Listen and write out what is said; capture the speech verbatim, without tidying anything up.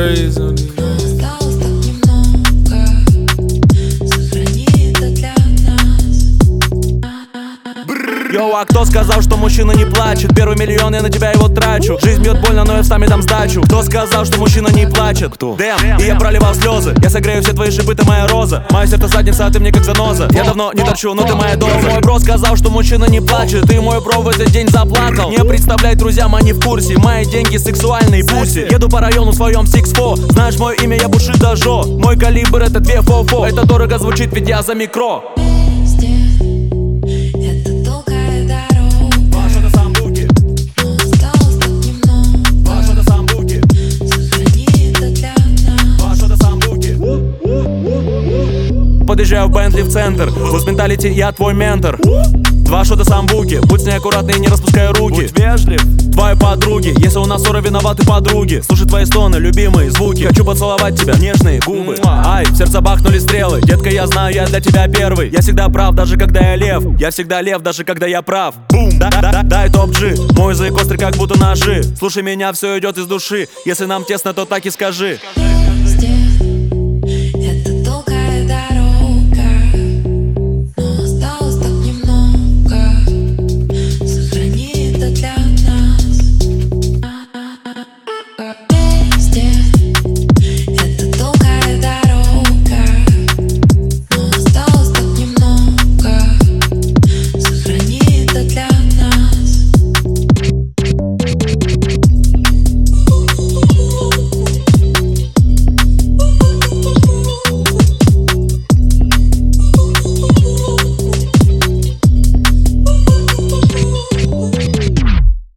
жизнь. Осталось так немного, сохрани это для нас. Йоу, а кто сказал, что мужчина не плачет? Первый миллион, я на тебя его трачу. Жизнь бьет больно, но я встами дам сдачу. Кто сказал, что мужчина не плачет? Кто? Дэм, и я проливал слезы. Я согрею все твои шипы, ты моя роза. Мое сердце задница, а ты мне как заноза. Я давно не торчу, но ты моя доза. Мой бро сказал, что мужчина не плачет. Ты мой бро в этот день заплакал. Не представляй, друзьям, они в курсе. Мои деньги сексуальные пуси. Еду по району в своем сикс фо. Знаешь мое имя, я Бушидо Жо. Мой калибр это две фо-фо. Это дорого звучит, ведь я за микро. Это долгая дорога, Паша до самбуки, но осталось так немного. Паша до самбуки, Сохрани это для нас. Паша до самбуки. Подъезжаю в Бентли в центр. Луз менталити, я твой ментор. Два шота самбуки, будь с ней аккуратный и не распускай руки. Будь вежлив, твои подруги. Если у нас ссора, виноваты подруги. Слушай твои стоны, любимые звуки. Хочу поцеловать тебя, нежные губы. Ай, в сердце бахнули стрелы. Детка, я знаю, я для тебя первый. Я всегда прав, даже когда я лев. Я всегда лев, даже когда я прав. Бум, да, да, да, дай топ-джи. Мой язык острый, как будто ножи. Слушай меня, все идет из души. Если нам тесно, то так и скажи.